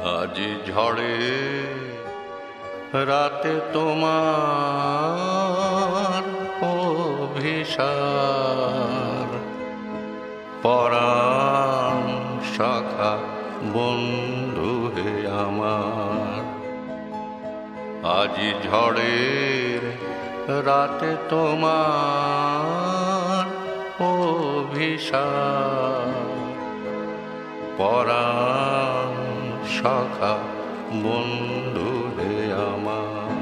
আজি ঝড়ে রাতে তোমার অভিসার, পরাণ সখা বন্ধু হে আমার। আজি ঝড়ের রাতে তোমার অভিসার, পরাণ সখা বন্ধু হে আমার।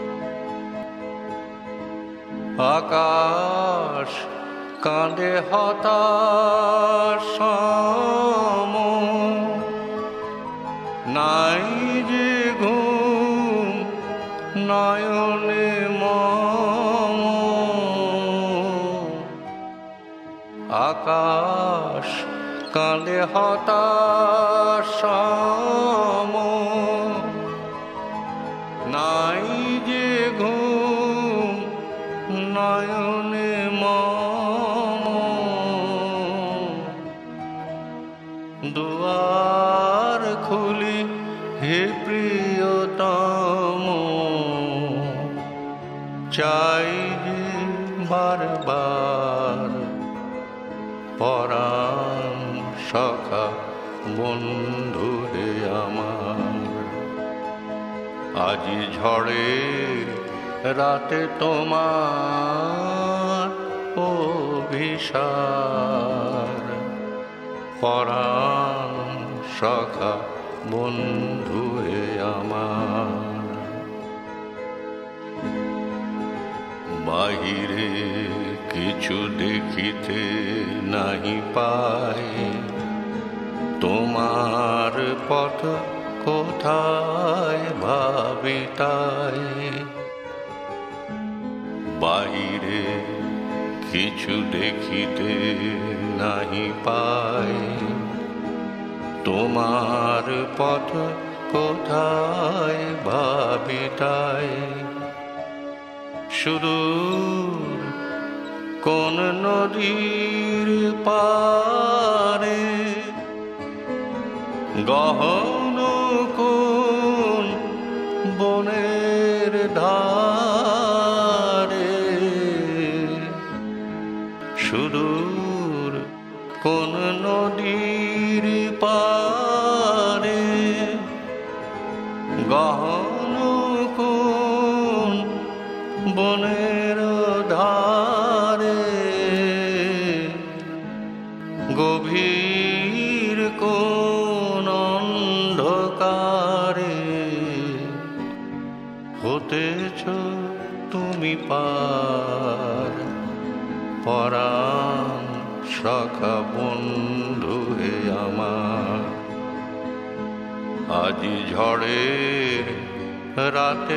আকাশ কাঁদে হতাশ সম, নাই যে ঘুম নয়নে মম। আকাশ কাঁদে হতাশ সম, নাই যে ঘুম নয়নে মম। দুয়ার খুলি হে প্রিয়তম, চাই যে বারবার, পরাণ সখা বন্ধু হে আমার। আজি ঝড়ে রাতে তোমার অভিসার, পরাণ সখা বন্ধু হে আমার। বাহিরে কিছু দেখিতে নাহি পাই, তোমার পথ কোথায় ভাবি তাই। বাহিরে কিছু দেখিতে নাহি পাই, তোমার পথ কোথায় ভাবি তাই। সুদূর কোন নদীর পারে, গহন কোন বনের ধারে। সুদূর কোন নদীর পারে, গহন কোন বনের ধারে। গভীর কোন অন্ধকারে হতেছ তুমি পার, পরাণ সখা বন্ধু হে আমার। আজি ঝড়ের রাতে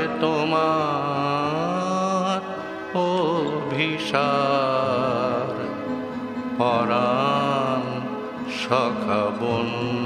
তোমার অভিসার, পরাণ সখা বন্ধু